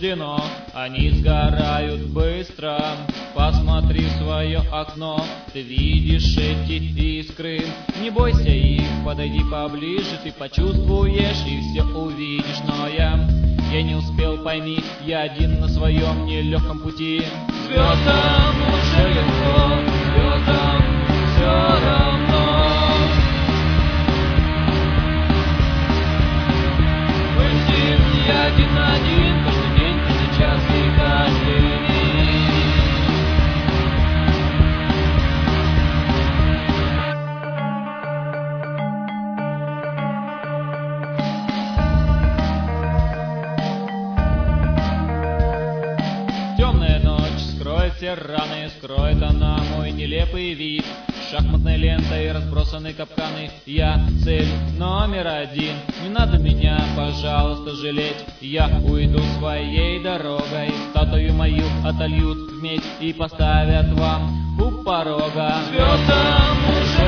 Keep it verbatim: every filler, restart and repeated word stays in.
суждено, они сгорают быстро. Посмотри в свое окно, ты видишь эти искры. Не бойся их, подойди поближе, ты почувствуешь и все увидишь. Но я, я не успел, пойми, я один на своем нелегком пути. Звездам уже легко, звездам все равно. В этим я один на один, каждый день, каждый час и каждый миг. Темная ночь скроет все раны, скроет она мой нелепый вид. Шахматной лентой разбросаны капканы, я цель номер один. Не надо меня, пожалуйста, жалеть, я уйду своей дорогой. Статую мою отольют в медь и поставят вам у порога. Звездам уже